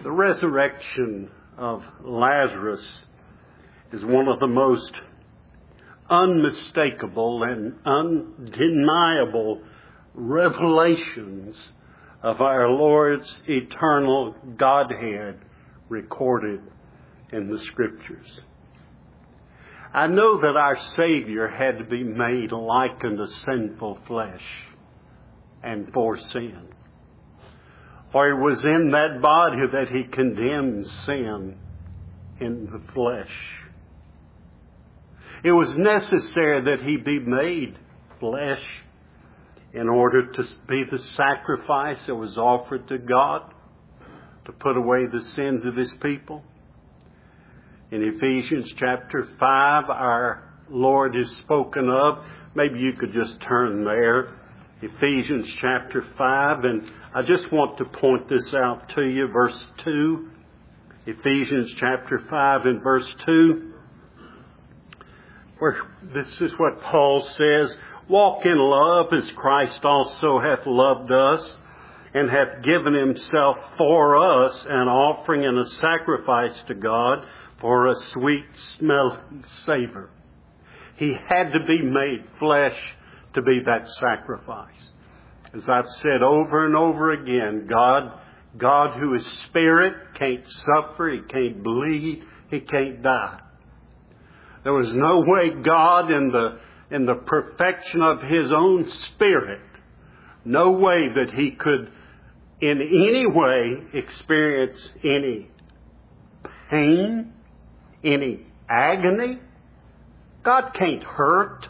The resurrection of Lazarus is one of the most unmistakable and undeniable revelations of our Lord's eternal Godhead recorded in the Scriptures. I know that our Savior had to be made like unto sinful flesh and for sin. For it was in that body that He condemned sin in the flesh. It was necessary that He be made flesh in order to be the sacrifice that was offered to God to put away the sins of His people. In Ephesians chapter 5, our Lord is spoken of. Maybe you could just turn there. Ephesians chapter 5, and I just want to point this out to you, verse 2. Ephesians chapter 5 and verse 2, where this is what Paul says, "Walk in love as Christ also hath loved us, and hath given Himself for us an offering and a sacrifice to God for a sweet smelling savor." He had to be made flesh to be that sacrifice. As I've said over and over again, God who is Spirit can't suffer, He can't bleed, He can't die. There was no way God in the perfection of His own Spirit, no way that He could in any way experience any pain, any agony. God can't hurt.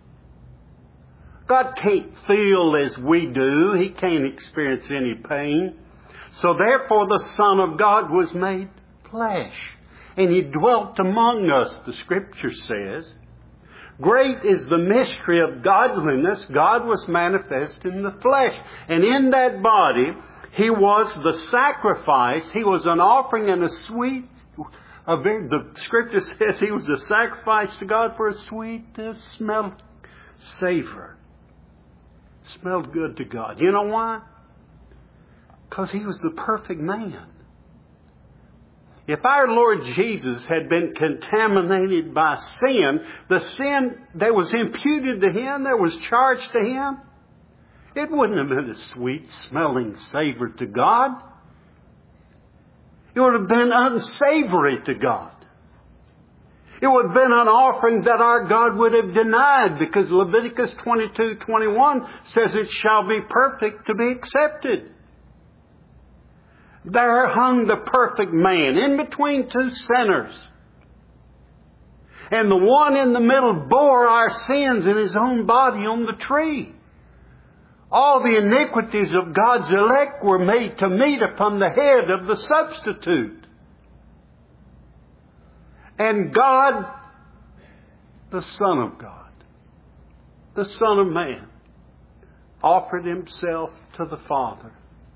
God can't feel as we do. He can't experience any pain. So therefore the Son of God was made flesh. And He dwelt among us, the Scripture says. Great is the mystery of godliness. God was manifest in the flesh. And in that body, He was the sacrifice. He was an offering and the Scripture says He was a sacrifice to God for a sweet smell savor. Smelled good to God. You know why? Because He was the perfect man. If our Lord Jesus had been contaminated by sin, the sin that was imputed to Him, that was charged to Him, it wouldn't have been a sweet smelling savor to God. It would have been unsavory to God. It would have been an offering that our God would have denied, because Leviticus 22:21 says it shall be perfect to be accepted. There hung the perfect man in between two sinners. And the one in the middle bore our sins in His own body on the tree. All the iniquities of God's elect were made to meet upon the head of the substitute. And God, the Son of God, the Son of Man, offered Himself to the Father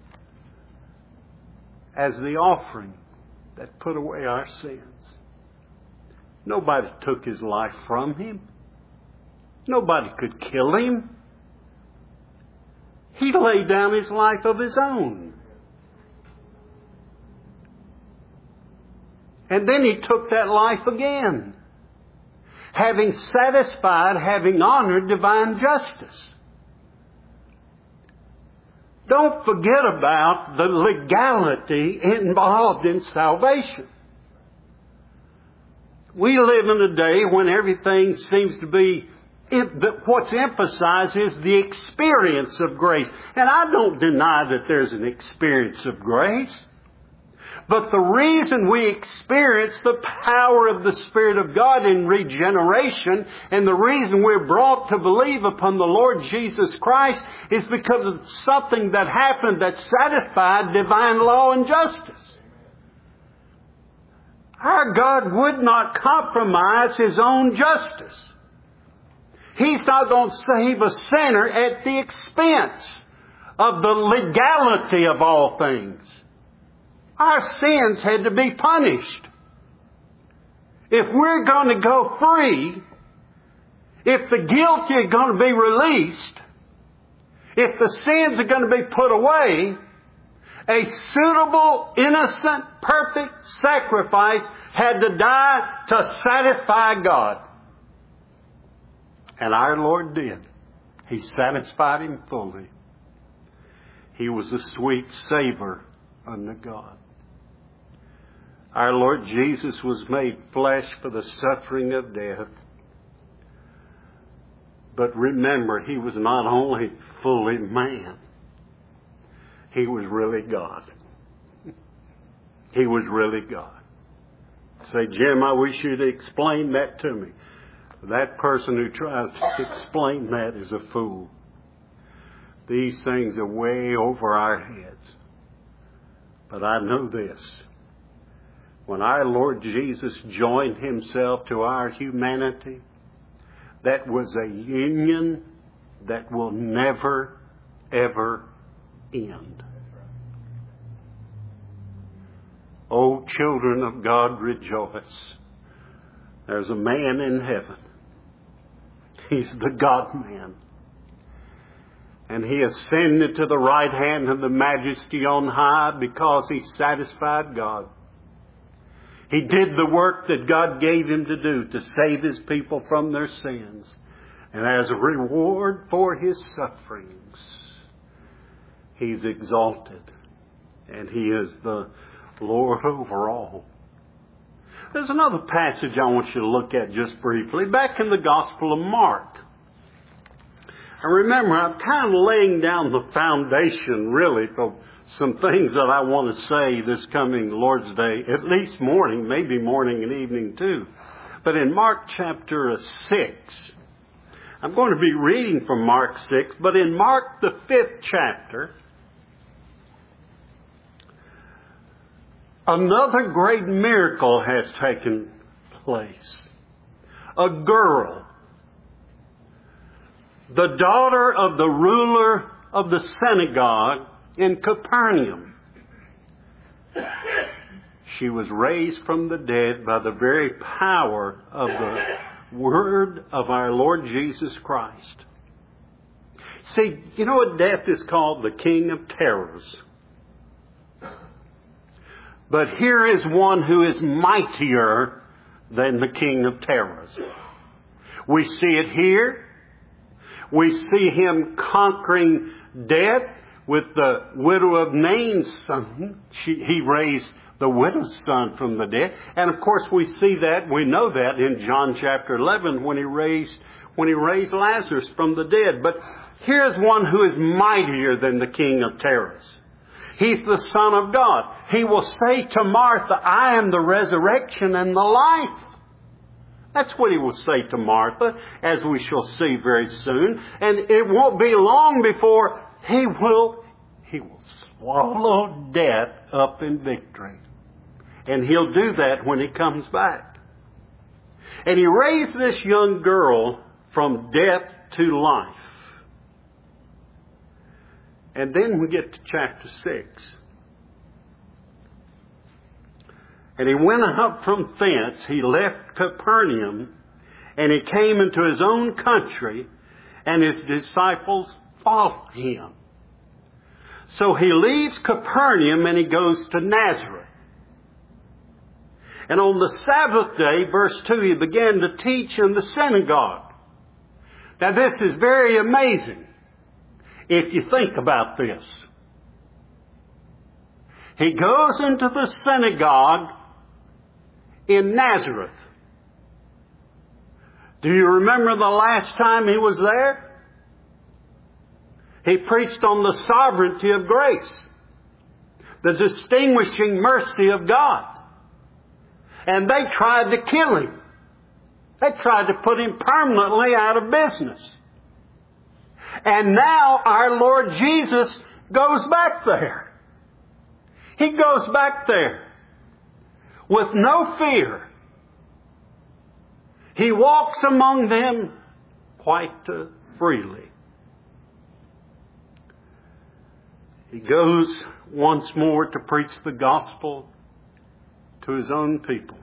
as the offering that put away our sins. Nobody took His life from Him. Nobody could kill Him. He laid down His life of His own. And then He took that life again, having satisfied, having honored divine justice. Don't forget about the legality involved in salvation. We live in a day when everything seems to be, what's emphasized is the experience of grace. And I don't deny that there's an experience of grace. But the reason we experience the power of the Spirit of God in regeneration, and the reason we're brought to believe upon the Lord Jesus Christ, is because of something that happened that satisfied divine law and justice. Our God would not compromise His own justice. He's not going to save a sinner at the expense of the legality of all things. Our sins had to be punished. If we're going to go free, if the guilty are going to be released, if the sins are going to be put away, A suitable, innocent, perfect sacrifice had to die to satisfy God. And our Lord did. He satisfied Him fully. He was a sweet savor unto God. Our Lord Jesus was made flesh for the suffering of death. But remember, He was not only fully man, He was really God. He was really God. Say, Jim, I wish you'd explain that to me. That person who tries to explain that is a fool. These things are way over our heads. But I know this. When our Lord Jesus joined Himself to our humanity, that was a union that will never, ever end. O children of God, rejoice. There's a man in heaven. He's the God-man. And He ascended to the right hand of the Majesty on high because He satisfied God. He did the work that God gave Him to do, to save His people from their sins. And as a reward for His sufferings, He's exalted. And He is the Lord over all. There's another passage I want you to look at just briefly. Back in the Gospel of Mark. And remember, I'm kind of laying down the foundation, really, for some things that I want to say this coming Lord's Day, at least morning, maybe morning and evening too. But in Mark chapter 6, I'm going to be reading from Mark 6, but in Mark the 5th chapter, another great miracle has taken place. A girl, the daughter of the ruler of the synagogue in Capernaum. She was raised from the dead by the very power of the word of our Lord Jesus Christ. See, you know what death is called? The king of terrors. But here is one who is mightier than the king of terrors. We see it here. We see Him conquering death with the widow of Nain's son. He raised the widow's son from the dead. And of course we see that, we know that in John chapter 11 when He raised Lazarus from the dead. But here's one who is mightier than the king of terrors. He's the Son of God. He will say to Martha, I am the resurrection and the life. That's what He will say to Martha, as we shall see very soon. And it won't be long before He will swallow death up in victory. And He'll do that when He comes back. And He raised this young girl from death to life. And then we get to chapter 6. And He went up from thence. He left Capernaum. And He came into His own country. And His disciples followed Him. So He leaves Capernaum and He goes to Nazareth. And on the Sabbath day, verse 2, He began to teach in the synagogue. Now this is very amazing. If you think about this. He goes into the synagogue in Nazareth. Do you remember the last time He was there? He preached on the sovereignty of grace, the distinguishing mercy of God. And they tried to kill Him. They tried to put Him permanently out of business. And now our Lord Jesus goes back there. He goes back there with no fear. He walks among them quite freely. He goes once more to preach the gospel to His own people.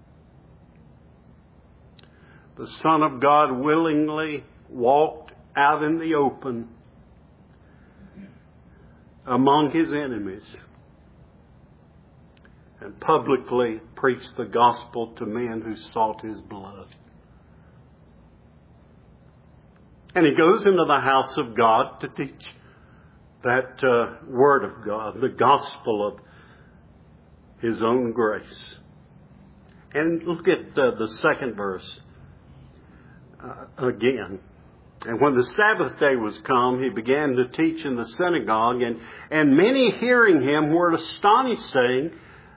The Son of God willingly walked out in the open among his enemies and publicly preached the gospel to men who sought his blood. And he goes into the house of God to teach that Word of God, the gospel of his own grace. And look at the second verse again. And when the Sabbath day was come, he began to teach in the synagogue, and many hearing him were astonished, saying,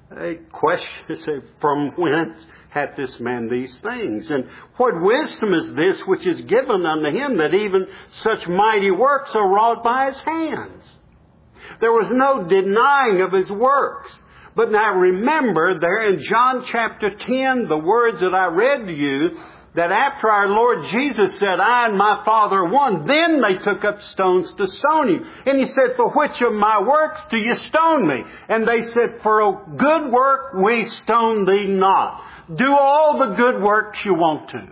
from whence hath this man these things? And what wisdom is this which is given unto him, that even such mighty works are wrought by his hands? There was no denying of his works. But now remember there in John chapter 10, the words that I read to you, that after our Lord Jesus said, I and my Father are one, then they took up stones to stone him. And he said, for which of my works do you stone me? And they said, for a good work we stone thee not. Do all the good works you want to.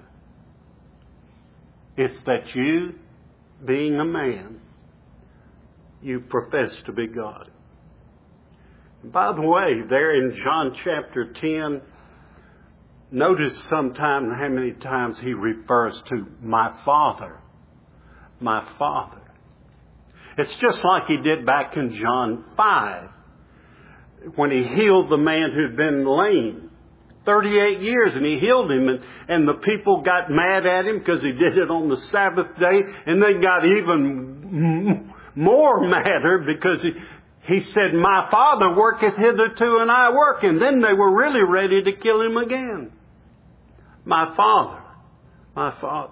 It's that you, being a man, you profess to be God. By the way, there in John chapter 10, notice sometime how many times he refers to my Father. My Father. It's just like he did back in John 5 when he healed the man who'd been lame 38 years, and he healed him, and the people got mad at him because he did it on the Sabbath day, and they got even more madder because he said, my Father worketh hitherto and I work. And then they were really ready to kill him again. My Father. My Father.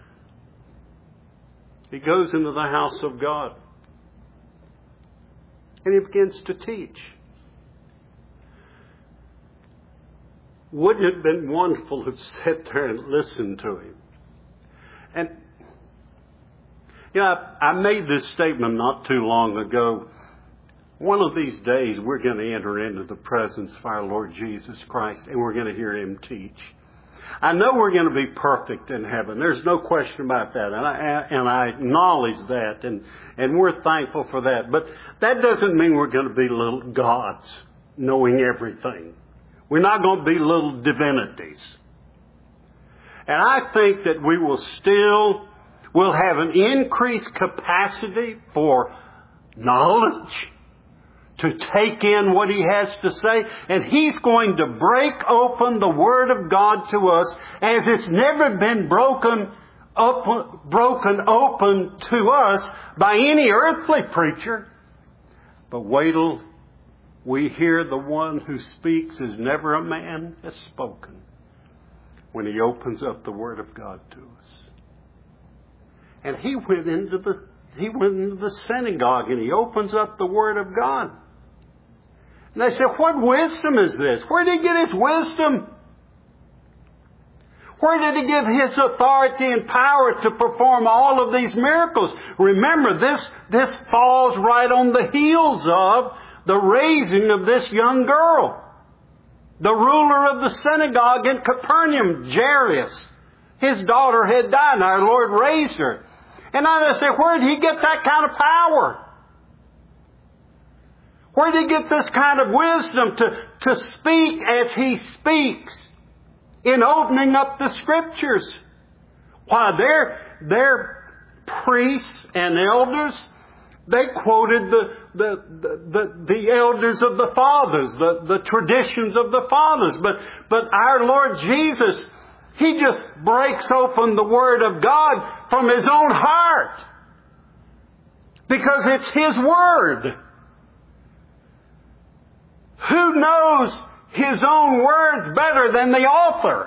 He goes into the house of God. And he begins to teach. Wouldn't it have been wonderful to sit there and listen to him? And, I made this statement not too long ago. One of these days, we're going to enter into the presence of our Lord Jesus Christ, and we're going to hear him teach. I know we're going to be perfect in heaven. There's no question about that, and I acknowledge that, and we're thankful for that. But that doesn't mean we're going to be little gods, knowing everything. We're not going to be little divinities. And I think that we'll have an increased capacity for knowledge, to take in what he has to say. And he's going to break open the Word of God to us as it's never been broken open to us by any earthly preacher. But wait till we hear the one who speaks as never a man has spoken when he opens up the Word of God to us. And he went into the synagogue and he opens up the Word of God. And they said, what wisdom is this? Where did he get his wisdom? Where did he get his authority and power to perform all of these miracles? Remember, this falls right on the heels of the raising of this young girl. The ruler of the synagogue in Capernaum, Jairus. His daughter had died and our Lord raised her. And I say, where did he get that kind of power? Where did he get this kind of wisdom to speak as he speaks in opening up the Scriptures? Why, their priests and elders, they quoted the elders of the fathers, the traditions of the fathers. But our Lord Jesus, he just breaks open the Word of God from his own heart. Because it's his Word. Who knows his own words better than the author?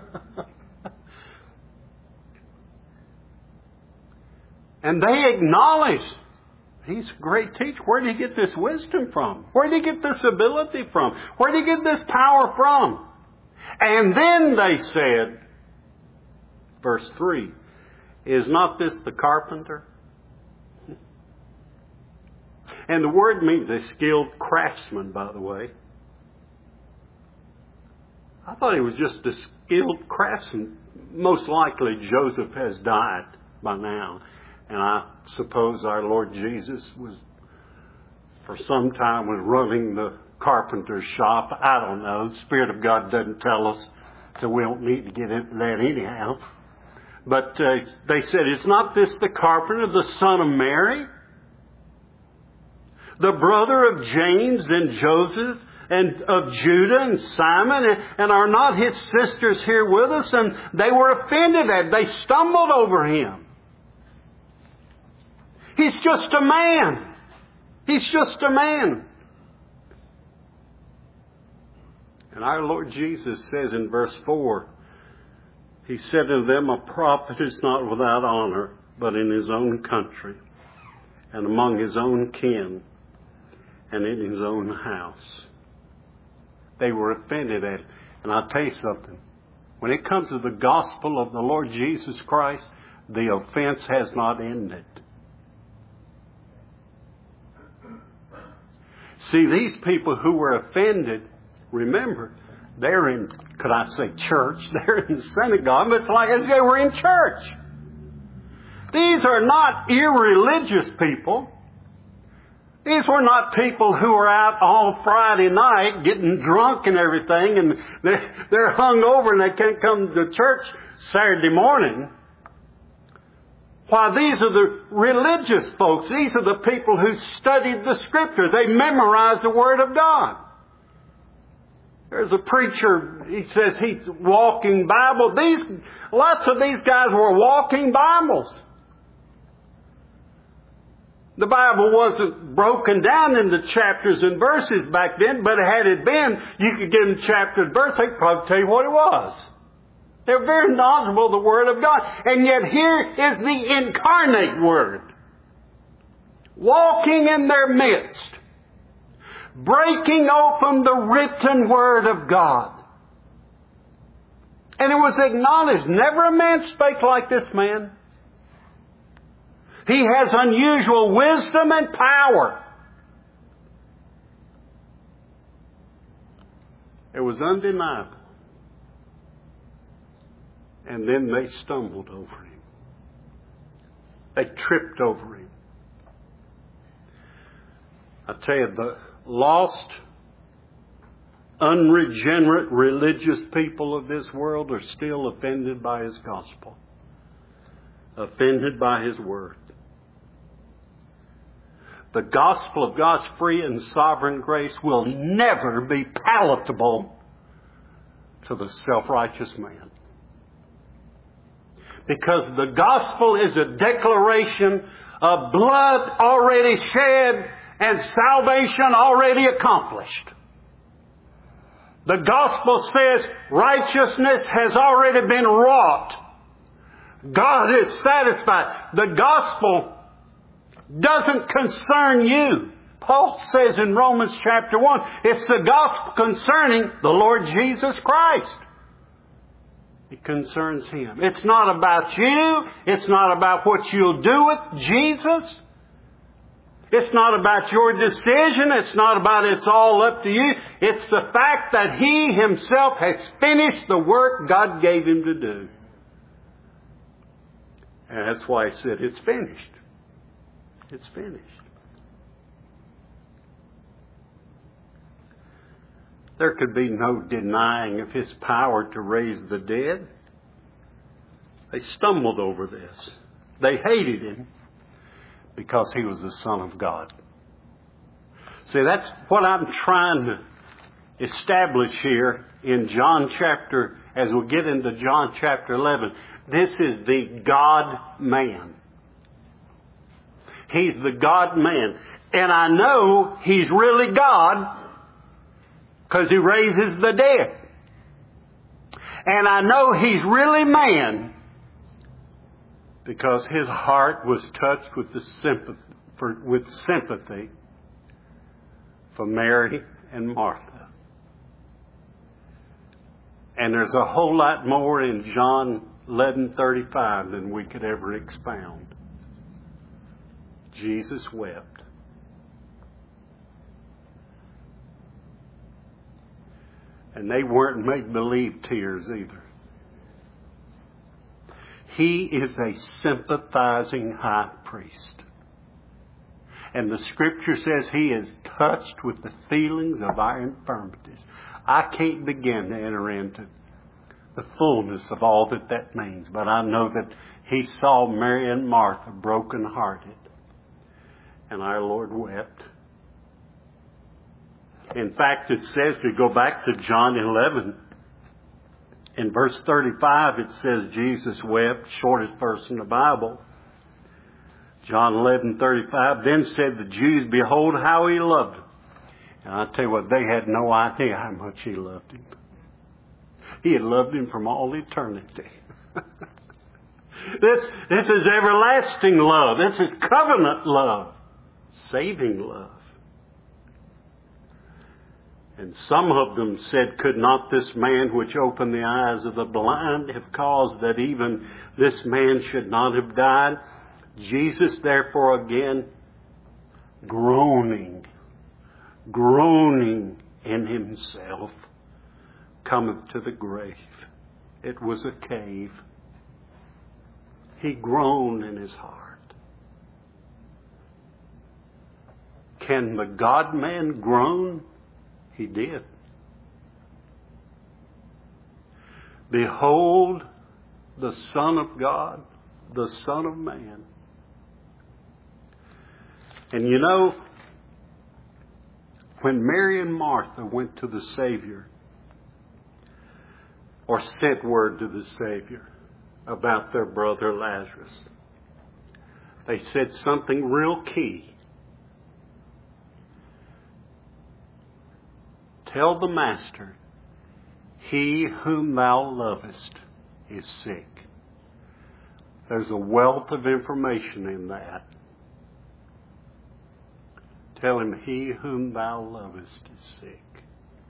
And they acknowledge he's a great teacher. Where did he get this wisdom from? Where did he get this ability from? Where did he get this power from? And then they said, verse 3, is not this the carpenter? And the word means a skilled craftsman, by the way. I thought he was just a skilled craftsman. Most likely Joseph has died by now. And I suppose our Lord Jesus was for some time was running the carpenter's shop. I don't know. The Spirit of God doesn't tell us, so we don't need to get into that anyhow. But they said, is not this the carpenter, the son of Mary? The brother of James and Joseph and of Judah and Simon, and are not his sisters here with us? And they were offended at it. They stumbled over him. He's just a man. He's just a man. And our Lord Jesus says in verse 4, He said to them, a prophet is not without honor, but in his own country, and among his own kin, and in his own house. They were offended at it. And I'll tell you something. When it comes to the gospel of the Lord Jesus Christ, the offense has not ended. See, these people who were offended, remember, they're in, could I say church? They're in the synagogue, but it's like as they were in church. These are not irreligious people. These were not people who were out all Friday night getting drunk and everything, and they're hung over and they can't come to church Saturday morning. Why, these are the religious folks. These are the people who studied the Scriptures. They memorized the Word of God. There's a preacher, he says he's walking Bible. Lots of these guys were walking Bibles. The Bible wasn't broken down into chapters and verses back then, but had it been, you could get them chapter and verse, they could probably tell you what it was. They're very knowledgeable of the Word of God. And yet here is the incarnate Word, walking in their midst, breaking open the written Word of God. And it was acknowledged, never a man spake like this man. He has unusual wisdom and power. It was undeniable. And then they stumbled over him. They tripped over him. I tell you, the lost, unregenerate, religious people of this world are still offended by His gospel. Offended by His word. The gospel of God's free and sovereign grace will never be palatable to the self-righteous man. Because the gospel is a declaration of blood already shed and salvation already accomplished. The gospel says righteousness has already been wrought. God is satisfied. The gospel doesn't concern you. Paul says in Romans chapter 1, it's the gospel concerning the Lord Jesus Christ. It concerns Him. It's not about you. It's not about what you'll do with Jesus. It's not about your decision. It's not about it's all up to you. It's the fact that He Himself has finished the work God gave Him to do. And that's why He said it's finished. It's finished. There could be no denying of His power to raise the dead. They stumbled over this. They hated Him because He was the Son of God. See, that's what I'm trying to establish here in John chapter, as we get into John chapter 11. This is the God-man. He's the God-man. And I know He's really God because He raises the dead. And I know He's really man because His heart was touched with sympathy for Mary and Martha. And there's a whole lot more in John 11:35 than we could ever expound. Jesus wept. And they weren't make-believe tears either. He is a sympathizing high priest. And the Scripture says He is touched with the feelings of our infirmities. I can't begin to enter into the fullness of all that means. But I know that He saw Mary and Martha broken-hearted. And our Lord wept. In fact, it says, to go back to John 11, in verse 35, it says Jesus wept, shortest verse in the Bible. John 11:35, then said the Jews, behold how He loved them. And I tell you what, they had no idea how much He loved him. He had loved him from all eternity. This is everlasting love. This is covenant love. Saving love. And some of them said, could not this man which opened the eyes of the blind have caused that even this man should not have died? Jesus, therefore, again, groaning in Himself, cometh to the grave. It was a cave. He groaned in His heart. Can the God-man groan? He did. Behold the Son of God, the Son of Man. And you know, when Mary and Martha went to the Savior, or sent word to the Savior about their brother Lazarus, they said something real key. Tell the Master, he whom thou lovest is sick. There's a wealth of information in that. Tell him, he whom thou lovest is sick.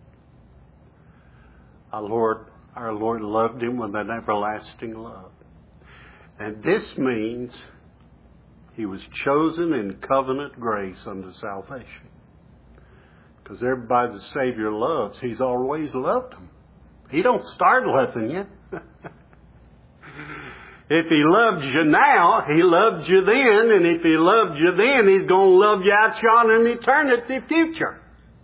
Our Lord loved him with an everlasting love. And this means he was chosen in covenant grace unto salvation. Because everybody the Savior loves, He's always loved them. He don't start loving you. If He loved you now, He loved you then. And if He loved you then, He's going to love you out yonder in eternity future.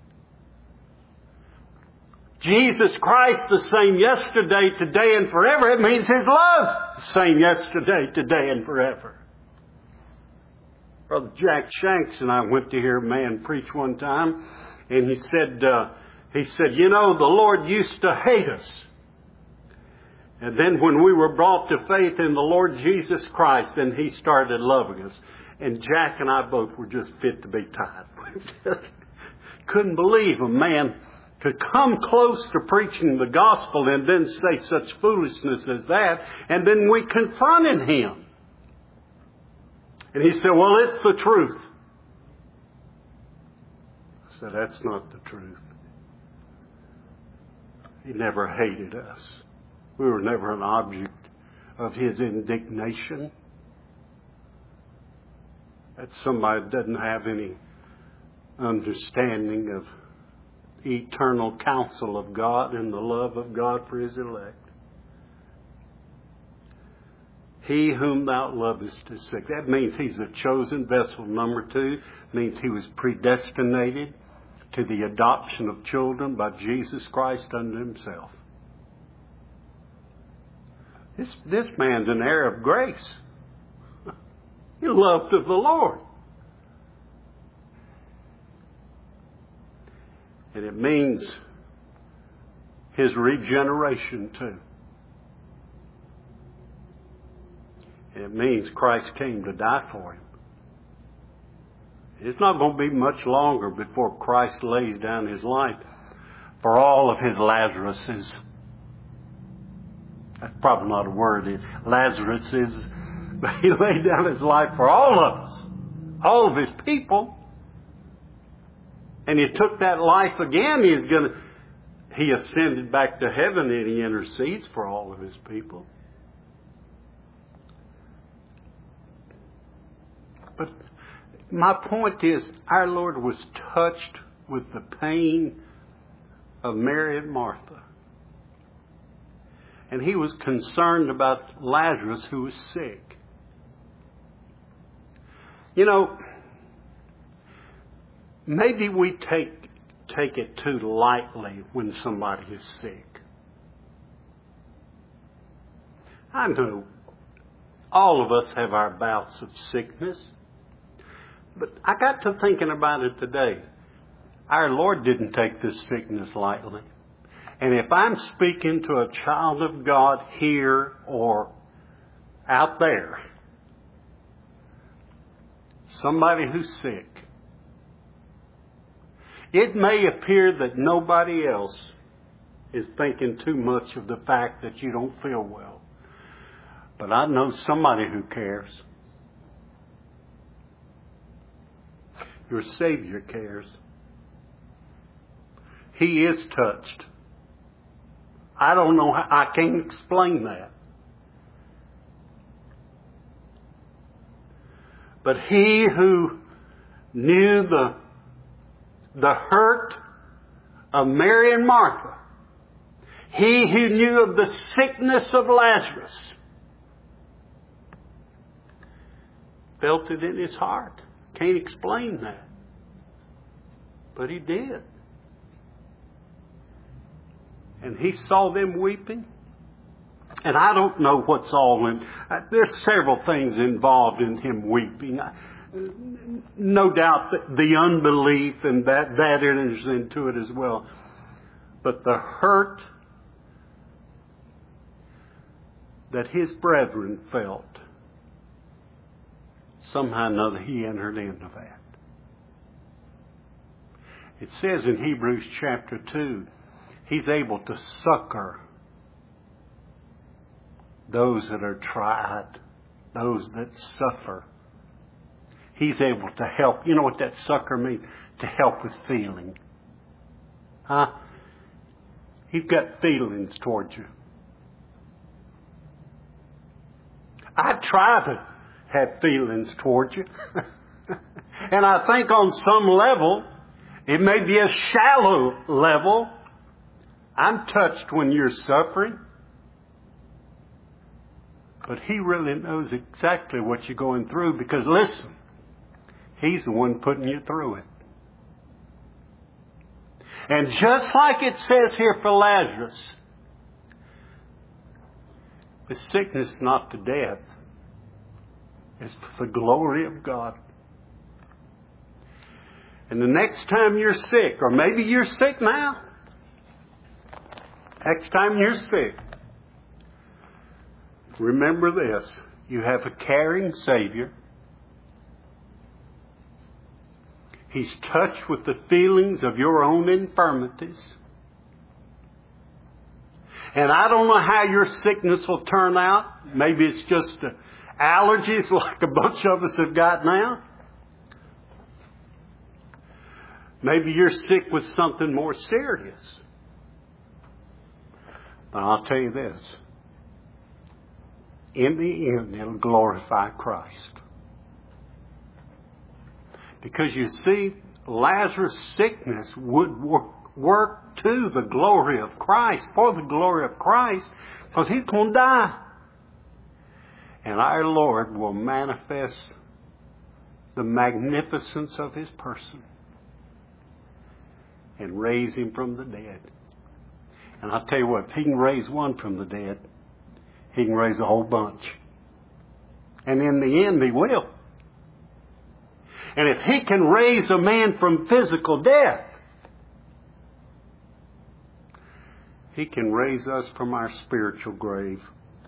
Jesus Christ, the same yesterday, today, and forever. It means His love, the same yesterday, today, and forever. Brother Jack Shanks and I went to hear a man preach one time. And he said, you know, the Lord used to hate us. And then when we were brought to faith in the Lord Jesus Christ, then He started loving us. And Jack and I both were just fit to be tied. Couldn't believe a man could come close to preaching the gospel and then say such foolishness as that. And then we confronted him. And he said, well, it's the truth. I said, that's not the truth. He never hated us. We were never an object of His indignation. That's somebody that doesn't have any understanding of the eternal counsel of God and the love of God for His elect. He whom thou lovest is sick. That means He's a chosen vessel. Number 2 means He was predestinated to the adoption of children by Jesus Christ unto Himself. This man's an heir of grace. He loved of the Lord. And it means His regeneration too. And it means Christ came to die for him. It's not going to be much longer before Christ lays down His life for all of His Lazaruses. That's probably not a word. Lazaruses. But He laid down His life for all of us. All of His people. And He took that life again. He ascended back to heaven and He intercedes for all of His people. But my point is, our Lord was touched with the pain of Mary and Martha. And He was concerned about Lazarus, who was sick. You know, maybe we take it too lightly when somebody is sick. I know all of us have our bouts of sickness. But I got to thinking about it today. Our Lord didn't take this sickness lightly. And if I'm speaking to a child of God here or out there, somebody who's sick, it may appear that nobody else is thinking too much of the fact that you don't feel well. But I know somebody who cares. Your Savior cares. He is touched. I don't know how, I can't explain that. But He who knew the hurt of Mary and Martha, He who knew of the sickness of Lazarus, felt it in His heart. Can't explain that. But He did. And He saw them weeping. And I don't know what's all in. There's several things involved in Him weeping. No doubt that the unbelief and that enters into it as well. But the hurt that His brethren felt, somehow or another He entered into that. It says in Hebrews chapter 2, He's able to succor those that are tried, those that suffer. He's able to help. You know what that succor means? To help with feeling. Huh? He's got feelings towards you. I try to have feelings towards you. And I think on some level, it may be a shallow level, I'm touched when you're suffering. But He really knows exactly what you're going through because, listen, He's the one putting you through it. And just like it says here for Lazarus, the sickness not to death is for the glory of God. And the next time you're sick, or maybe you're sick now, next time you're sick, remember this. You have a caring Savior. He's touched with the feelings of your own infirmities. And I don't know how your sickness will turn out. Maybe it's just allergies like a bunch of us have got now. Maybe you're sick with something more serious. But I'll tell you this. In the end, it'll glorify Christ. Because you see, Lazarus' sickness would work to the glory of Christ, for the glory of Christ, because he's going to die. And our Lord will manifest the magnificence of His person and raise Him from the dead. And I'll tell you what, if He can raise one from the dead, He can raise a whole bunch. And in the end, He will. And if He can raise a man from physical death, He can raise us from our spiritual grave.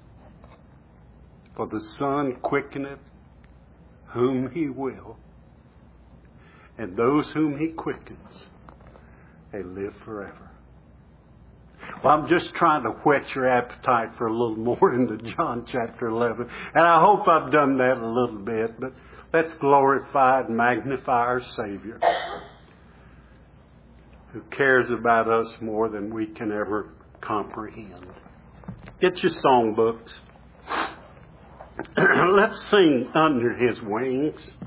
For the Son quickeneth whom He will. And those whom He quickens, they live forever. Well, I'm just trying to whet your appetite for a little more into John chapter 11. And I hope I've done that a little bit. But let's glorify and magnify our Savior, who cares about us more than we can ever comprehend. Get your songbooks. Let's sing Under His Wings.